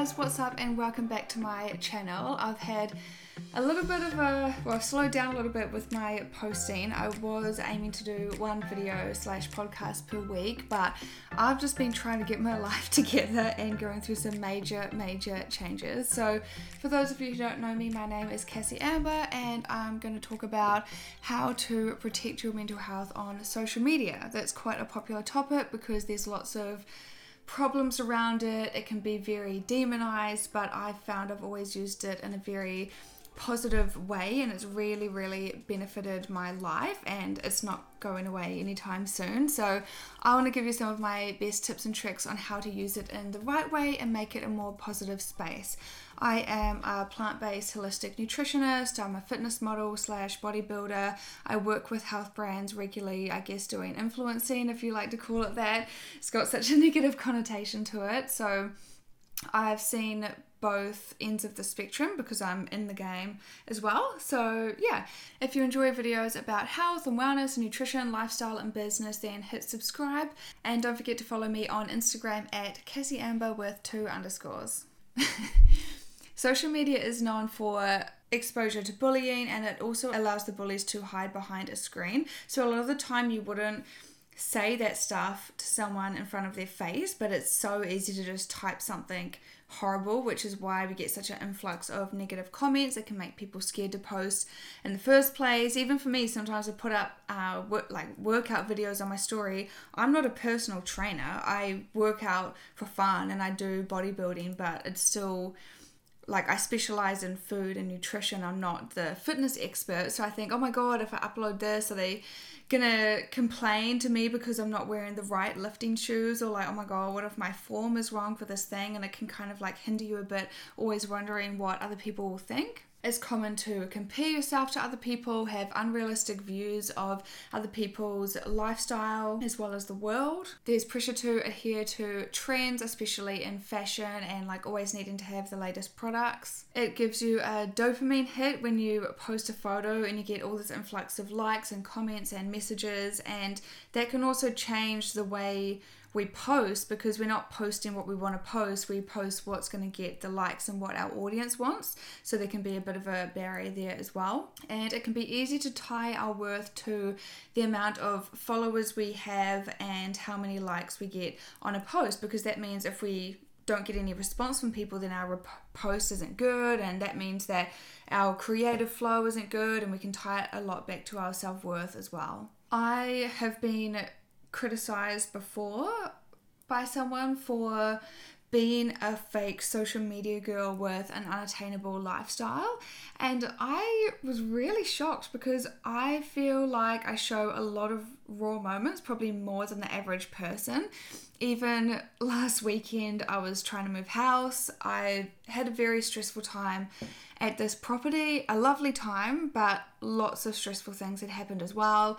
guys, what's up and welcome back to my channel. I've had a little bit of I've slowed down a little bit with my posting. I was aiming to do one video / podcast per week, but I've just been trying to get my life together and going through some major changes. So for those of you who don't know me, my name is Cassie Amber and I'm going to talk about how to protect your mental health on social media. That's quite a popular topic because there's lots of problems around it. It can be very demonized, but I've found I've always used it in a very positive way and it's really benefited my life and it's not going away anytime soon. So I want to give you some of my best tips and tricks on how to use it in the right way and make it a more positive space. I am a plant-based holistic nutritionist. I'm a fitness model / bodybuilder. I work with health brands regularly, I guess doing influencing, if you like to call it that. It's got such a negative connotation to it. So I've seen both ends of the spectrum because I'm in the game as well. So yeah, if you enjoy videos about health and wellness and nutrition, lifestyle and business, then hit subscribe and don't forget to follow me on Instagram at CassieAmber with 2 underscores. Social media is known for exposure to bullying and it also allows the bullies to hide behind a screen. So a lot of the time you wouldn't say that stuff to someone in front of their face, but it's so easy to just type something horrible, which is why we get such an influx of negative comments. It can make people scared to post in the first place. Even for me, sometimes I put up workout videos on my story. I'm not a personal trainer. I work out for fun and I do bodybuilding, but it's still like I specialize in food and nutrition. I'm not the fitness expert. So I think, oh my God, if I upload this, are they gonna complain to me because I'm not wearing the right lifting shoes? Or like, oh my God, what if my form is wrong for this thing? And it can kind of like hinder you a bit, always wondering what other people will think. It's common to compare yourself to other people, have unrealistic views of other people's lifestyle as well as the world. There's pressure to adhere to trends, especially in fashion and like always needing to have the latest products. It gives you a dopamine hit when you post a photo and you get all this influx of likes and comments and messages, and that can also change the way we post because we're not posting what we want to post, we post what's going to get the likes and what our audience wants. So there can be a bit of a barrier there as well. And it can be easy to tie our worth to the amount of followers we have and how many likes we get on a post, because that means if we don't get any response from people, then our post isn't good, and that means that our creative flow isn't good, and we can tie it a lot back to our self-worth as well. I have been criticized before by someone for being a fake social media girl with an unattainable lifestyle, and I was really shocked because I feel like I show a lot of raw moments, probably more than the average person. Even last weekend I was trying to move house. I had a very stressful time at this property, a lovely time, but lots of stressful things had happened as well.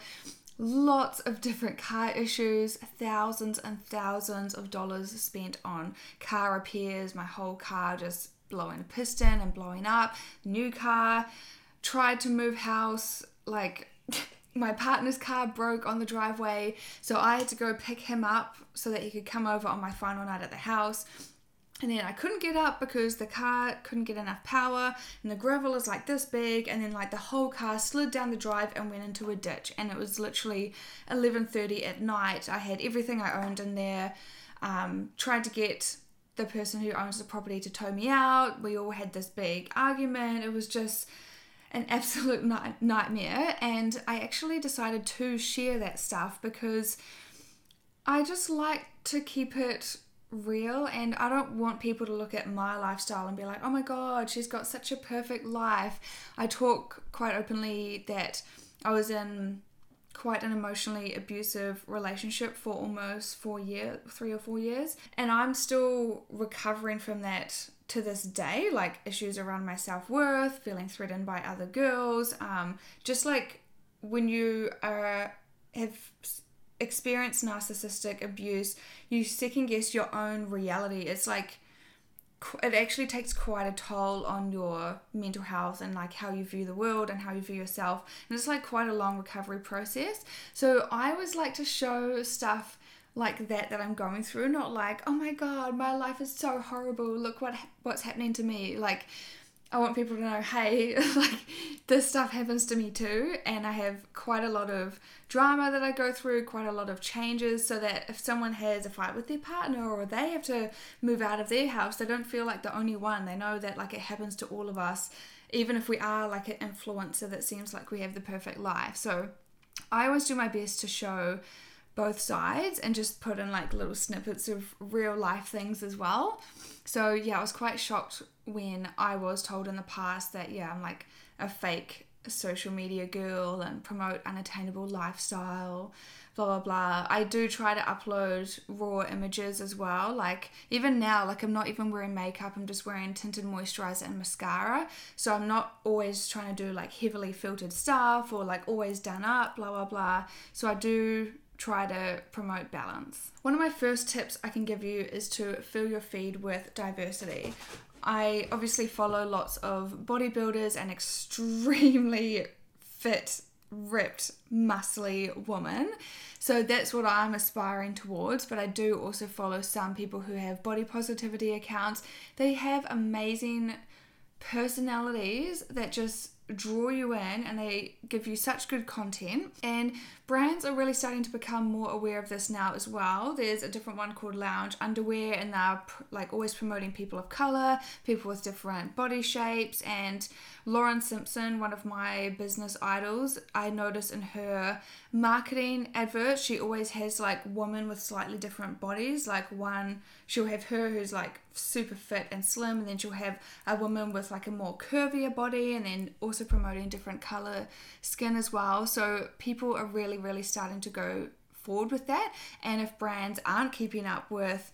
Lots of different car issues, thousands and thousands of dollars spent on car repairs, my whole car just blowing a piston and blowing up, new car, tried to move house, like my partner's car broke on the driveway, so I had to go pick him up so that he could come over on my final night at the house. And then I couldn't get up because the car couldn't get enough power and the gravel is like this big, and then like the whole car slid down the drive and went into a ditch, and it was literally 11:30 at night. I had everything I owned in there, tried to get the person who owns the property to tow me out. We all had this big argument. It was just an absolute nightmare, and I actually decided to share that stuff because I just like to keep it real, and I don't want people to look at my lifestyle and be like, oh my God, she's got such a perfect life. I talk quite openly that I was in quite an emotionally abusive relationship for almost 3 or 4 years, and I'm still recovering from that to this day, like issues around my self-worth, feeling threatened by other girls, just like when you have experience narcissistic abuse, you second guess your own reality. It's like it actually takes quite a toll on your mental health and like how you view the world and how you view yourself, and it's like quite a long recovery process. So I always like to show stuff like that I'm going through, not like, oh my god, my life is so horrible, look what's happening to me. Like, I want people to know, hey, like, this stuff happens to me too, and I have quite a lot of drama that I go through, quite a lot of changes, so that if someone has a fight with their partner or they have to move out of their house, they don't feel like the only one. They know that, like, it happens to all of us, even if we are like an influencer that seems like we have the perfect life. So I always do my best to show both sides and just put in like little snippets of real life things as well. So yeah, I was quite shocked when I was told in the past that I'm like a fake social media girl and promote unattainable lifestyle, blah blah blah. I do try to upload raw images as well. Like, even now, like, I'm not even wearing makeup, I'm just wearing tinted moisturizer and mascara, so I'm not always trying to do like heavily filtered stuff or like always done up, blah blah blah. So I do try to promote balance. One of my first tips I can give you is to fill your feed with diversity. I obviously follow lots of bodybuilders and extremely fit, ripped, muscly women. So that's what I'm aspiring towards, but I do also follow some people who have body positivity accounts. They have amazing personalities that just draw you in, and they give you such good content, and brands are really starting to become more aware of this now as well. There's a different one called Lounge Underwear, and they're like always promoting people of color, people with different body shapes. And Lauren Simpson, one of my business idols, I notice in her marketing adverts, she always has like women with slightly different bodies. Like, one, she'll have her who's like super fit and slim, and then she'll have a woman with like a more curvier body, and then also promoting different color skin as well. So people are really starting to go forward with that. And if brands aren't keeping up with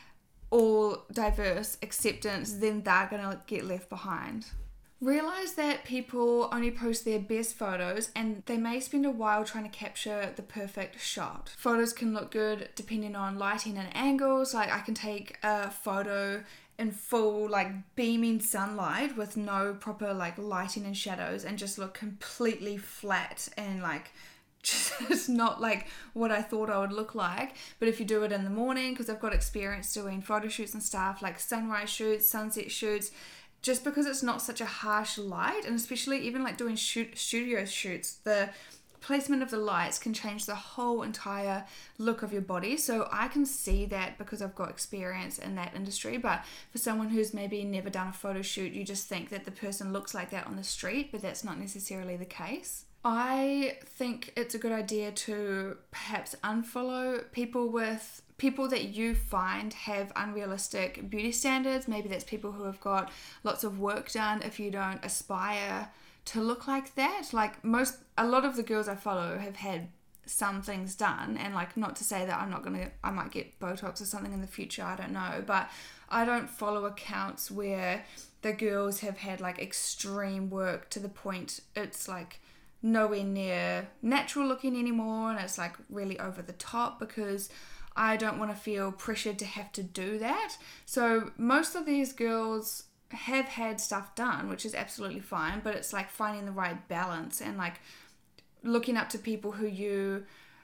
all diverse acceptance, then they're gonna get left behind. Realize that people only post their best photos, and they may spend a while trying to capture the perfect shot. Photos can look good depending on lighting and angles. Like, I can take a photo in full like beaming sunlight with no proper like lighting and shadows and just look completely flat and like just not like what I thought I would look like. But if you do it in the morning, because I've got experience doing photo shoots and stuff, like sunrise shoots, sunset shoots, just because it's not such a harsh light, and especially even like doing studio shoots, the placement of the lights can change the whole entire look of your body. So I can see that because I've got experience in that industry. But for someone who's maybe never done a photo shoot, you just think that the person looks like that on the street, but that's not necessarily the case. I think it's a good idea to perhaps unfollow people that you find have unrealistic beauty standards. Maybe that's people who have got lots of work done if you don't aspire to look like that. Like, a lot of the girls I follow have had some things done, and like, not to say that I might get Botox or something in the future, I don't know, but I don't follow accounts where the girls have had like extreme work to the point it's like nowhere near natural looking anymore, and it's like really over the top, because I don't want to feel pressured to have to do that. So most of these girls have had stuff done, which is absolutely fine, but it's like finding the right balance and like looking up to people who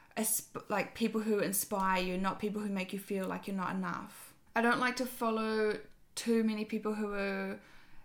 people who inspire you, not people who make you feel like you're not enough. I don't like to follow too many people who are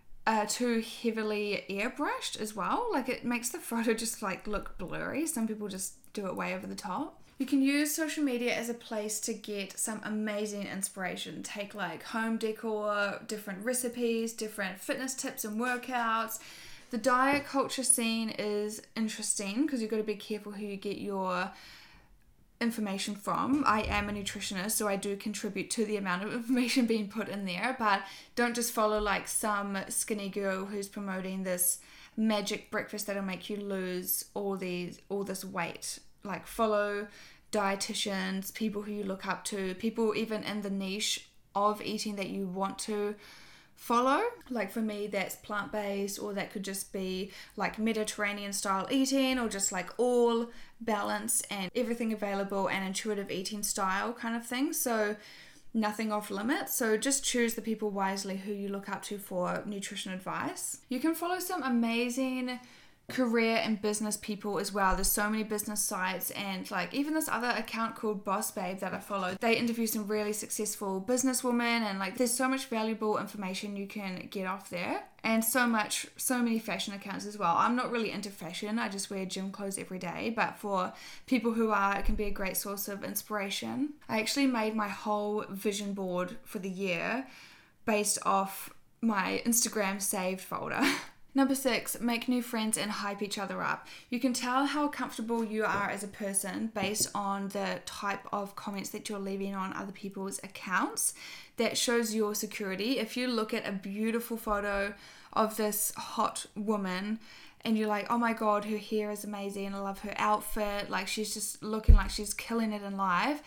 too heavily airbrushed as well. Like, it makes the photo just like look blurry. Some people just do it way over the top. You can use social media as a place to get some amazing inspiration. Take like home decor, different recipes, different fitness tips and workouts. The diet culture scene is interesting because you've got to be careful who you get your information from. I am a nutritionist, so I do contribute to the amount of information being put in there, but don't just follow like some skinny girl who's promoting this magic breakfast that'll make you lose all this weight. Like, follow dietitians, people who you look up to, people even in the niche of eating that you want to follow. Like, for me, that's plant-based, or that could just be like Mediterranean style eating, or just like all balance and everything available and intuitive eating style kind of thing. So nothing off limits. So just choose the people wisely who you look up to for nutrition advice. You can follow some amazing career and business people as well. There's so many business sites, and like even this other account called Boss Babe that I follow, they interview some really successful businesswomen, and like there's so much valuable information you can get off there, and so many fashion accounts as well. I'm not really into fashion, I just wear gym clothes every day, but for people who are, it can be a great source of inspiration. I actually made my whole vision board for the year based off my Instagram saved folder. Number 6, make new friends and hype each other up. You can tell how comfortable you are as a person based on the type of comments that you're leaving on other people's accounts. That shows your security. If you look at a beautiful photo of this hot woman and you're like, oh my god, her hair is amazing, I love her outfit, like she's just looking like she's killing it in life,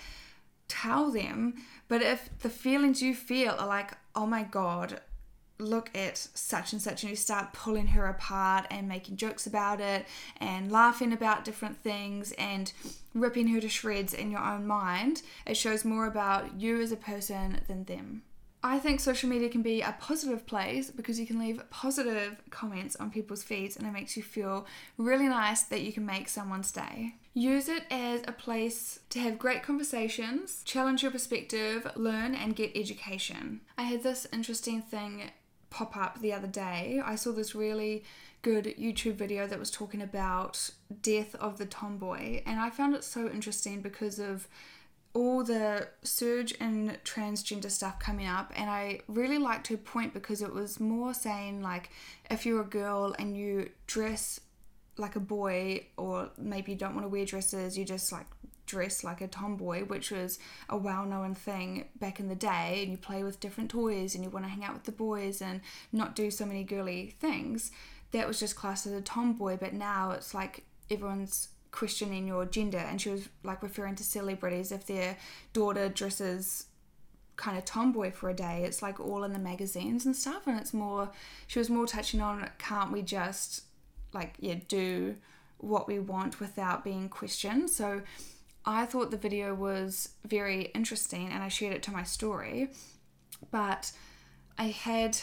tell them. But if the feelings you feel are like, oh my god, look at such and such, and you start pulling her apart and making jokes about it and laughing about different things and ripping her to shreds in your own mind, it shows more about you as a person than them. I think social media can be a positive place because you can leave positive comments on people's feeds and it makes you feel really nice that you can make someone's day. Use it as a place to have great conversations, challenge your perspective, learn and get education. I had this interesting thing pop up the other day. I saw this really good YouTube video that was talking about death of the tomboy, and I found it so interesting because of all the surge in transgender stuff coming up, and I really liked her point because it was more saying like if you're a girl and you dress like a boy, or maybe you don't want to wear dresses, you just like dress like a tomboy, which was a well-known thing back in the day, and you play with different toys and you want to hang out with the boys and not do so many girly things, that was just classed as a tomboy. But now it's like everyone's questioning your gender, and she was like referring to celebrities, if their daughter dresses kind of tomboy for a day, it's like all in the magazines and stuff, and it's more, she was more touching on, can't we just like do what we want without being questioned. So I thought the video was very interesting and I shared it to my story, but I had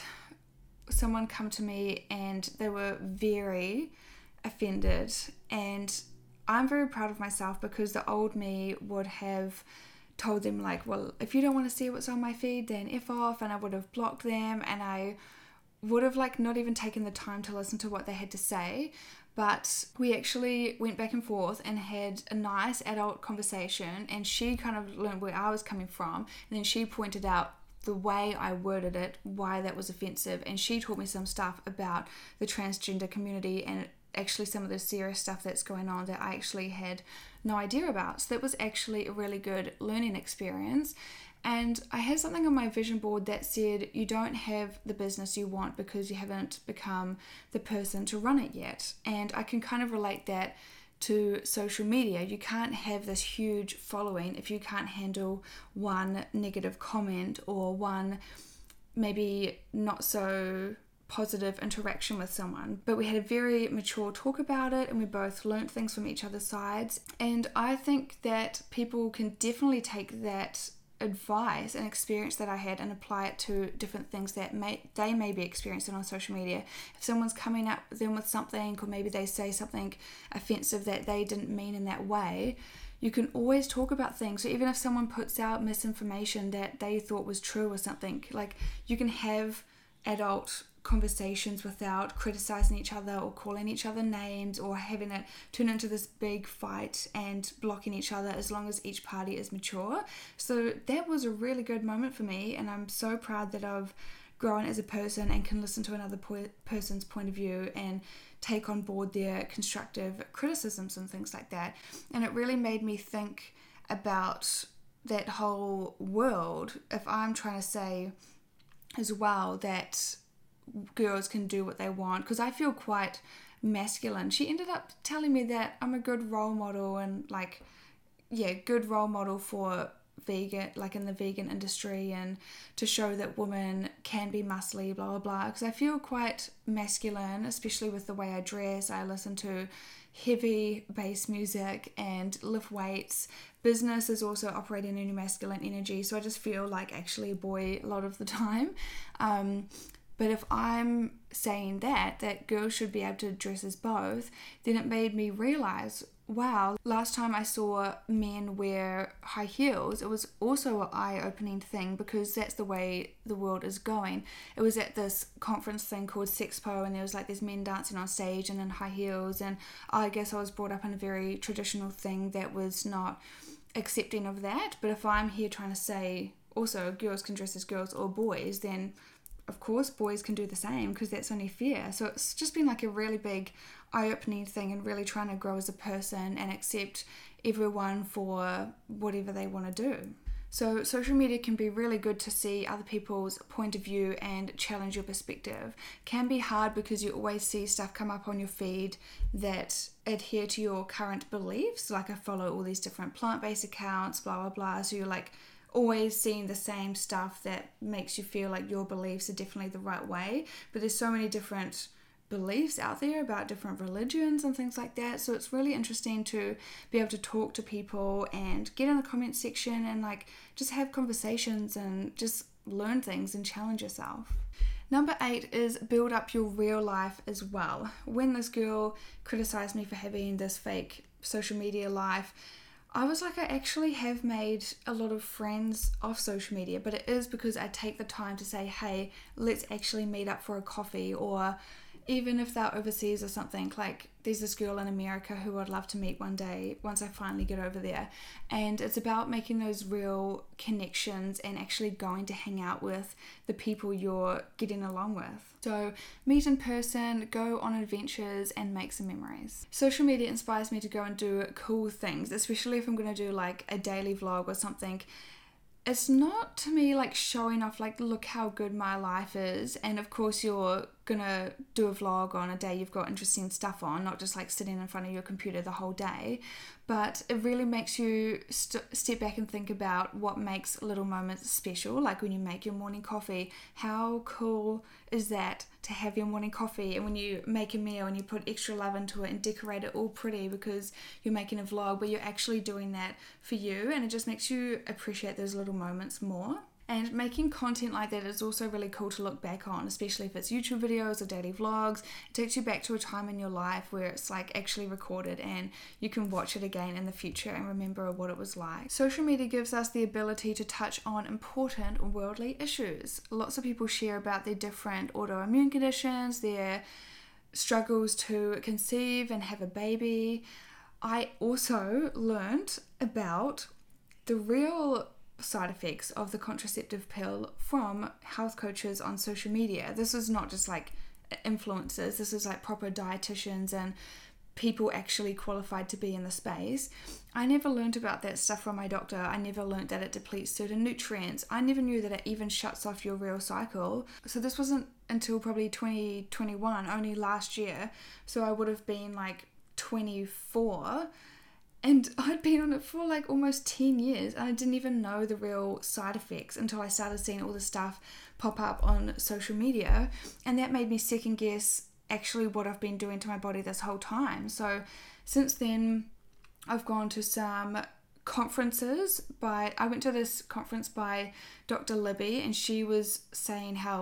someone come to me and they were very offended, and I'm very proud of myself because the old me would have told them like, well, if you don't want to see what's on my feed, then F off, and I would have blocked them, and I would have like not even taken the time to listen to what they had to say. But we actually went back and forth and had a nice adult conversation, and she kind of learned where I was coming from, and then she pointed out the way I worded it, why that was offensive, and she taught me some stuff about the transgender community and actually some of the serious stuff that's going on that I actually had no idea about. So that was actually a really good learning experience. And I had something on my vision board that said, you don't have the business you want because you haven't become the person to run it yet. And I can kind of relate that to social media. You can't have this huge following if you can't handle one negative comment or one maybe not so positive interaction with someone. But we had a very mature talk about it, and we both learnt things from each other's sides. And I think that people can definitely take that advice and experience that I had and apply it to different things that they may be experiencing on social media. If someone's coming up with them with something, or maybe they say something offensive that they didn't mean in that way, you can always talk about things. So even if someone puts out misinformation that they thought was true or something, like you can have adult conversations without criticizing each other or calling each other names or having it turn into this big fight and blocking each other, as long as each party is mature. So that was a really good moment for me, and I'm so proud that I've grown as a person and can listen to another person's point of view and take on board their constructive criticisms and things like that. And it really made me think about that whole world. If I'm trying to say as well that girls can do what they want, because I feel quite masculine. She ended up telling me that I'm a good role model, and good role model for vegan, like in the vegan industry, and to show that women can be muscly, blah blah blah, because I feel quite masculine, especially with the way I dress. I listen to heavy bass music and lift weights. Business is also operating in a masculine energy, so I just feel like actually a boy a lot of the time. But if I'm saying that girls should be able to dress as both, then it made me realize, wow, last time I saw men wear high heels, it was also an eye-opening thing, because that's the way the world is going. It was at this conference thing called Sexpo, and there was like these men dancing on stage and in high heels, and I guess I was brought up in a very traditional thing that was not accepting of that. But if I'm here trying to say also girls can dress as girls or boys, then of course boys can do the same, because that's only fair. So it's just been like a really big eye-opening thing, and really trying to grow as a person and accept everyone for whatever they want to do. So social media can be really good to see other people's point of view and challenge your perspective. Can be hard because you always see stuff come up on your feed that adhere to your current beliefs. Like I follow all these different plant-based accounts, blah blah blah, so you're like always seeing the same stuff that makes you feel like your beliefs are definitely the right way. But there's so many different beliefs out there about different religions and things like that, so it's really interesting to be able to talk to people and get in the comment section and like just have conversations and just learn things and challenge yourself. Number 8 is build up your real life as well. When this girl criticized me for having this fake social media life, I was like, I actually have made a lot of friends off social media, but it is because I take the time to say, hey, let's actually meet up for a coffee, or even if they're overseas or something. Like there's this girl in America who I'd love to meet one day once I finally get over there, and it's about making those real connections and actually going to hang out with the people you're getting along with. So meet in person, go on adventures and make some memories. Social media inspires me to go and do cool things, especially if I'm going to do like a daily vlog or something. It's not to me like showing off, like look how good my life is, and of course you're gonna do a vlog on a day you've got interesting stuff on, not just like sitting in front of your computer the whole day. But it really makes you step back and think about what makes little moments special, like when you make your morning coffee. How cool is that to have your morning coffee, and when you make a meal and you put extra love into it and decorate it all pretty because you're making a vlog, but you're actually doing that for you, and it just makes you appreciate those little moments more. And making content like that is also really cool to look back on, especially if it's YouTube videos or daily vlogs. It takes you back to a time in your life where it's like actually recorded, and you can watch it again in the future and remember what it was like. Social media gives us the ability to touch on important worldly issues. Lots of people share about their different autoimmune conditions, their struggles to conceive and have a baby. I also learned about the real side effects of the contraceptive pill from health coaches on social media. This is not just like influencers, this is like proper dietitians and people actually qualified to be in the space. I never learned about that stuff from my doctor. I never learned that it depletes certain nutrients. I never knew that it even shuts off your real cycle. So this wasn't until probably 2021, only last year. So I would have been like 24, and I'd been on it for like almost 10 years, and I didn't even know the real side effects until I started seeing all this stuff pop up on social media, and that made me second guess actually what I've been doing to my body this whole time. So since then, I've gone to some conferences I went to this conference by Dr. Libby, and she was saying how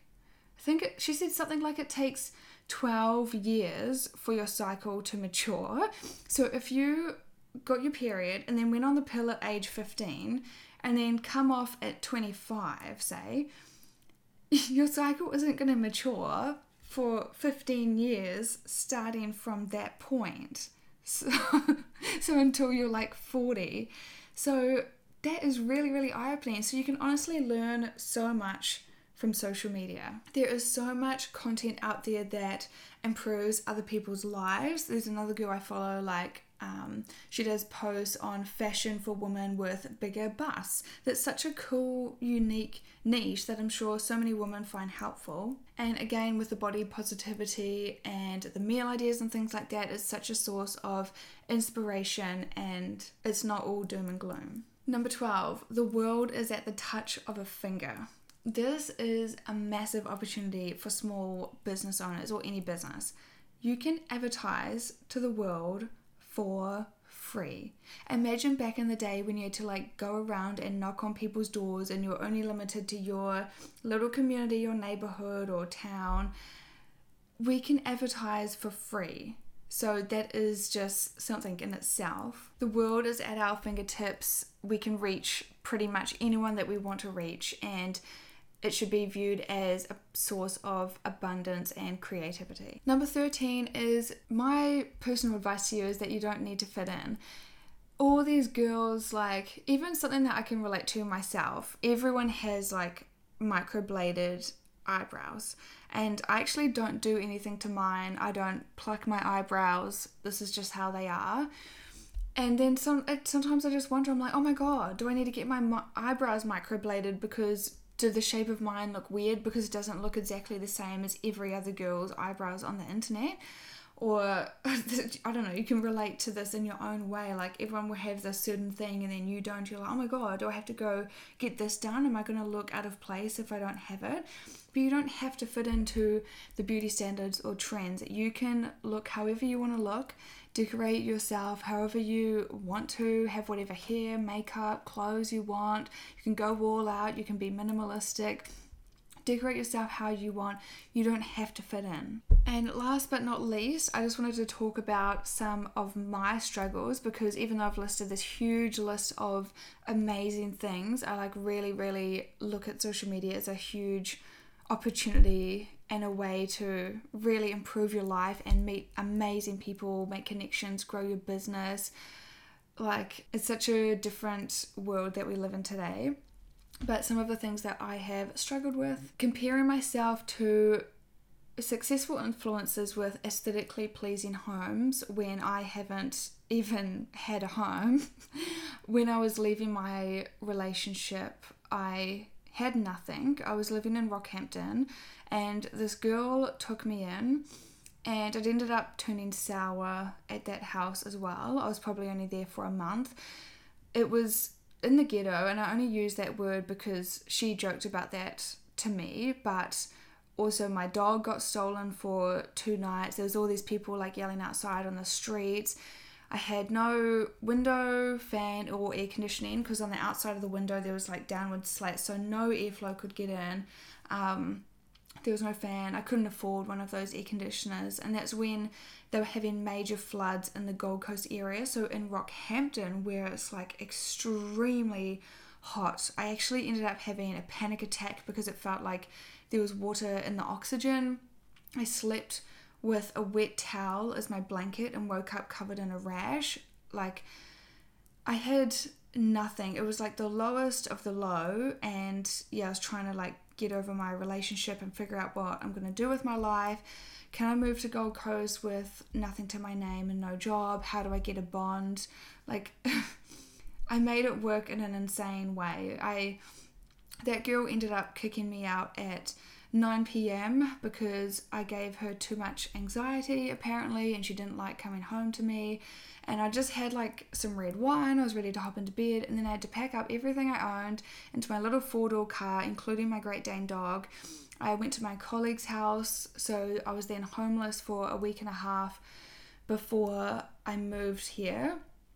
she said something like it takes 12 years for your cycle to mature. So if you got your period and then went on the pill at age 15 and then come off at 25, say, your cycle isn't going to mature for 15 years starting from that point. So until you're like 40. So that is really, really eye-opening. So you can honestly learn so much from social media. There is so much content out there that improves other people's lives. There's another girl I follow, she does posts on fashion for women with bigger busts. That's such a cool, unique niche that I'm sure so many women find helpful. And again, with the body positivity and the meal ideas and things like that, it's such a source of inspiration, and it's not all doom and gloom. Number 12, the world is at the touch of a finger. This is a massive opportunity for small business owners or any business. You can advertise to the world for free. Imagine back in the day when you had to like go around and knock on people's doors and you're only limited to your little community, your neighborhood or town. We can advertise for free. So that is just something in itself. The world is at our fingertips. We can reach pretty much anyone that we want to reach, and it should be viewed as a source of abundance and creativity. Number 13 is my personal advice to you is that you don't need to fit in. All these girls, like, even something that I can relate to myself, everyone has like microbladed eyebrows, and I actually don't do anything to mine. I don't pluck my eyebrows. This is just how they are. And then sometimes I just wonder, I'm like, oh my god, do I need to get my eyebrows microbladed because do the shape of mine look weird because it doesn't look exactly the same as every other girl's eyebrows on the internet? Or, I don't know, you can relate to this in your own way. Like, everyone will have this certain thing and then you don't. You're like, oh my god, do I have to go get this done? Am I going to look out of place if I don't have it? But you don't have to fit into the beauty standards or trends. You can look however you want to look, decorate yourself however you want to, have whatever hair, makeup, clothes you want. You can go all out, you can be minimalistic. Decorate yourself how you want. You don't have to fit in. And last but not least, I just wanted to talk about some of my struggles, because even though I've listed this huge list of amazing things, I like really look at social media as a huge opportunity and a way to really improve your life and meet amazing people, make connections, grow your business. Like, it's such a different world that we live in today. But some of the things that I have struggled with, comparing myself to successful influencers with aesthetically pleasing homes when I haven't even had a home. When I was leaving my relationship, I had nothing. I was living in Rockhampton, and this girl took me in, and it ended up turning sour at that house as well. I was probably only there for a month. It was in the ghetto, and I only use that word because she joked about that to me, but also my dog got stolen for 2 nights. There was all these people like yelling outside on the streets. I had no window, fan or air conditioning because on the outside of the window there was like downward slats, so no airflow could get in. There was no fan. I couldn't afford one of those air conditioners, and that's when they were having major floods in the Gold Coast area. So in Rockhampton, where it's like extremely hot, I actually ended up having a panic attack because it felt like there was water in the oxygen. I slept with a wet towel as my blanket and woke up covered in a rash. Like, I had nothing. It was like the lowest of the low, and yeah, I was trying to like get over my relationship and figure out what I'm going to do with my life. Can I move to Gold Coast with nothing to my name and no job? How do I get a bond? Like, I made it work in an insane way. That girl ended up kicking me out at 9 p.m. because I gave her too much anxiety apparently, and she didn't like coming home to me. And I just had like some red wine. I was ready to hop into bed, and then I had to pack up everything I owned into my little 4-door car, including my Great Dane dog. I went to my colleague's house, so I was then homeless for a week and a half before I moved here.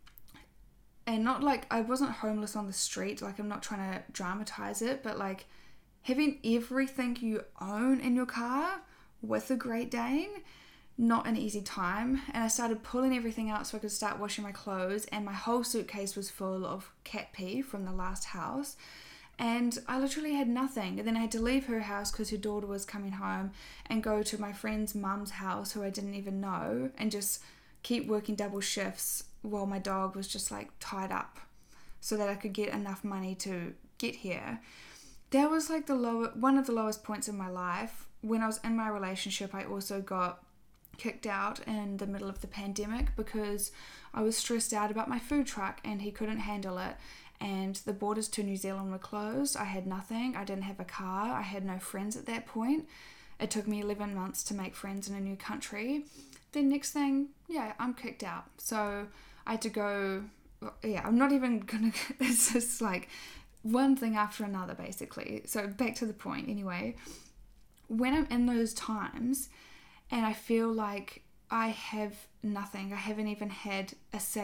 And not like I wasn't homeless on the street, like I'm not trying to dramatize it, but like having everything you own in your car with a Great Dane, not an easy time. And I started pulling everything out so I could start washing my clothes, and my whole suitcase was full of cat pee from the last house, and I literally had nothing. And then I had to leave her house because her daughter was coming home and go to my friend's mum's house, who I didn't even know, and just keep working double shifts while my dog was just like tied up so that I could get enough money to get here. That was like one of the lowest points in my life. When I was in my relationship, I also got kicked out in the middle of the pandemic because I was stressed out about my food truck and he couldn't handle it, and the borders to New Zealand were closed. I had nothing. I didn't have a car. I had no friends at that point. It took me 11 months to make friends in a new country. Then next thing, I'm kicked out. So I had to go, I'm not even gonna, it's just like one thing after another basically. So back to the point anyway. When I'm in those times and I feel like I have nothing, I haven't even had a safe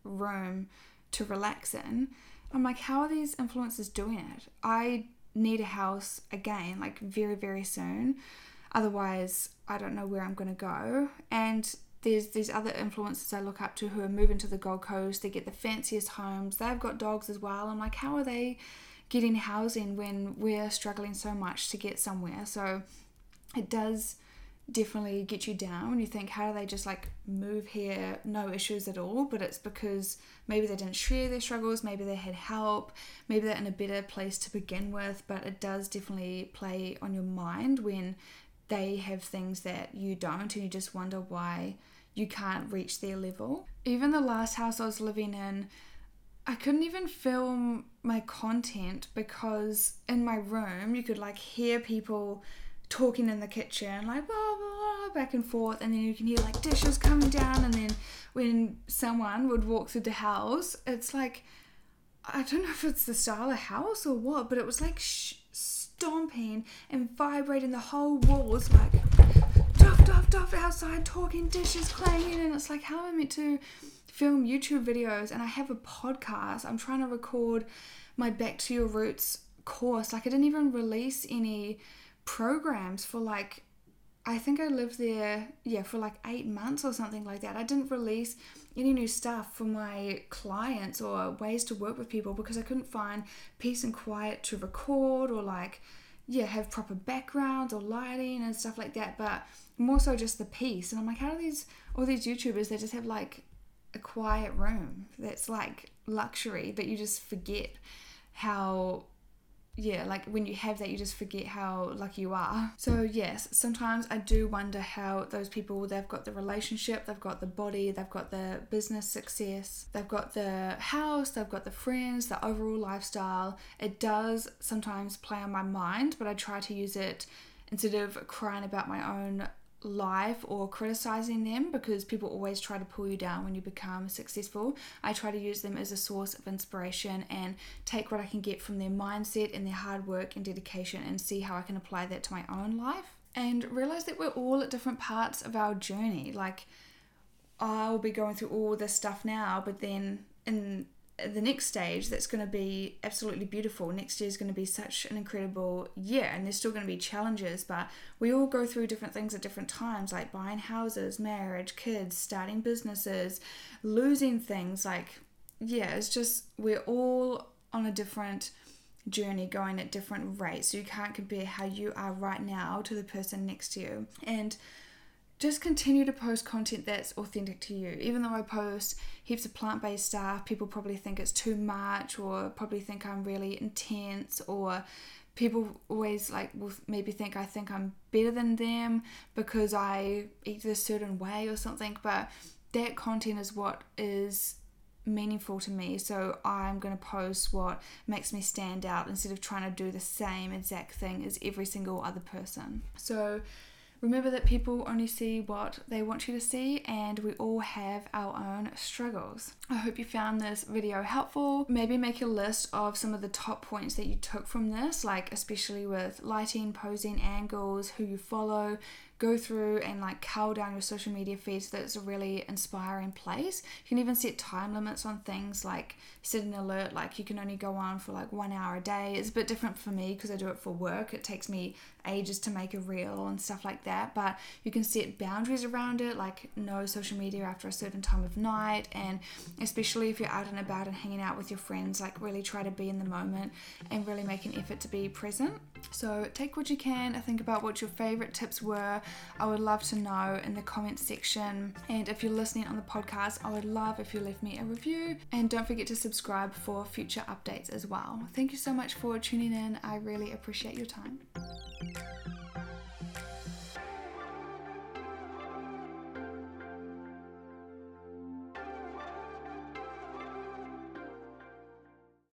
room to relax in. I'm like, how are these influencers doing it? I need a house again, like very, very soon. Otherwise, I don't know where I'm going to go. And there's these other influencers I look up to who are moving to the Gold Coast. They get the fanciest homes. They've got dogs as well. I'm like, how are they getting housing when we're struggling so much to get somewhere? So it does definitely get you down when you think, how do they just like move here, no issues at all? But it's because maybe they didn't share their struggles, maybe they had help, maybe they're in a better place to begin with. But it does definitely play on your mind when they have things that you don't, and you just wonder why you can't reach their level. Even the last house I was living in, I couldn't even film my content because in my room you could like hear people talking in the kitchen, like blah, blah, blah, back and forth, and then you can hear like dishes coming down, and then when someone would walk through the house, it's like, I don't know if it's the style of house or what, but it was like stomping and vibrating the whole walls, like duff, duff, duff outside, talking, dishes clanging, and it's like, how am I meant to film YouTube videos? And I have a podcast. I'm trying to record my Back to Your Roots course. Like, I didn't even release any programs for like, I think I lived there for like 8 months or something like that. I didn't release any new stuff for my clients or ways to work with people because I couldn't find peace and quiet to record or like have proper backgrounds or lighting and stuff like that, but more so just the peace. And I'm like, how do all these YouTubers, they just have like a quiet room that's like luxury, but you just forget how like when you have that, you just forget how lucky you are. So yes, sometimes I do wonder how those people, they've got the relationship, they've got the body, they've got the business success, they've got the house, they've got the friends, the overall lifestyle. It does sometimes play on my mind, but I try to use it instead of crying about my own life or criticizing them, because people always try to pull you down when you become successful. I try to use them as a source of inspiration and take what I can get from their mindset and their hard work and dedication and see how I can apply that to my own life, and realize that we're all at different parts of our journey. Like, I'll be going through all this stuff now, but then in the next stage, that's going to be absolutely beautiful. Next year is going to be such an incredible year, and there's still going to be challenges, but we all go through different things at different times, like buying houses, marriage, kids, starting businesses, losing things. Like, it's just, we're all on a different journey, going at different rates, so you can't compare how you are right now to the person next to you. And just continue to post content that's authentic to you. Even though I post heaps of plant-based stuff, people probably think it's too much, or probably think I'm really intense, or people always like will maybe think I think I'm better than them because I eat this certain way or something. But that content is what is meaningful to me, so I'm going to post what makes me stand out instead of trying to do the same exact thing as every single other person. So remember that people only see what they want you to see, and we all have our own struggles. I hope you found this video helpful. Maybe make a list of some of the top points that you took from this, like especially with lighting, posing, angles, who you follow. Go through and like cull down your social media feed so that it's a really inspiring place. You can even set time limits on things, like set an alert, like you can only go on for like 1 hour a day. It's a bit different for me because I do it for work. It takes me ages to make a reel and stuff like that, but you can set boundaries around it, like no social media after a certain time of night. And especially if you're out and about and hanging out with your friends, like really try to be in the moment and really make an effort to be present. So take what you can, think about what your favorite tips were. I would love to know in the comments section, and if you're listening on the podcast, I would love if you left me a review, and don't forget to subscribe for future updates as well. Thank you so much for tuning in. I really appreciate your time.